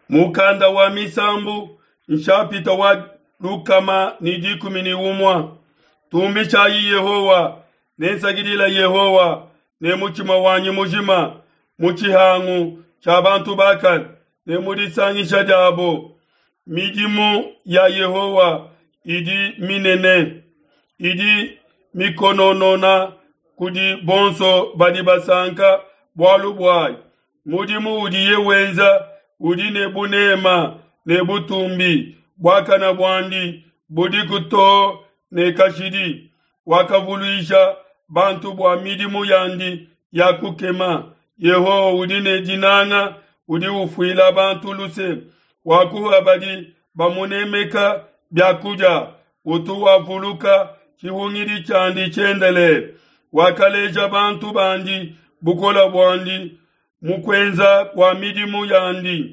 Mukanda wa misambu nshapita wa lukama nidi kumini umwa. Tumbi chayi Yehowa nensagirila Yehowa ne muchima wanyi mujima muchihangu chabantu bakal ne mudisangisha dabo. Mijimu ya Yehowa idi minene idi mikononona kudi bonso badibasanka bwalu bwai. Mudimu udiye wenza udi nebunema nebutumbi bwaka na bwandi budi kuto ne kashidi wakavuluisha bantu bwa midimu yandi ya kukema. Yeho udi ne jinanga udi ufuila bantu luse wakuha badi bamunemeka byakuja utu wavuluka chihungiri chandi chendele wakaleja bantu bandi bukola bwandi mukwenza kwa midimu yandi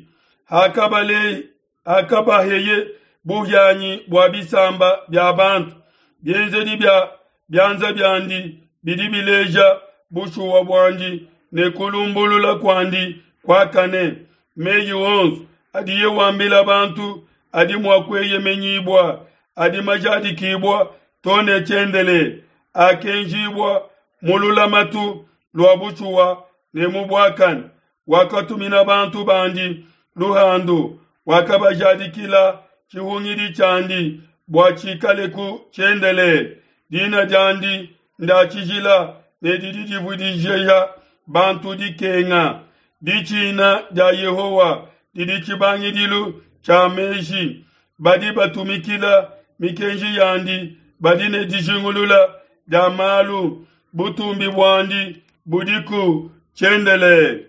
hakabaheye buhyanyi bwa bisamba bya bantu byenzedi byanza byandi bidi bileja bushuwa bwandi ne kulumbulula kwandi kwa kane meyi wonsu adiye wambila bantu adi mwakweye menyibwa adi majadi kibwa tone chendele akenjibwa mulula matu lwa bushuwa ne mubwakan wakatumina bantu bandi luhando wakabajadikila chihungiri chandi bwachikaleku chendele dina jandi ndachijila nedididibudisheya bantu dikenga dichina ja Yehowa didichibangidilu cha meshi badi batumikila mikenji yandi badi nedishingulula ja malu butumbi bwandi budiku chendele.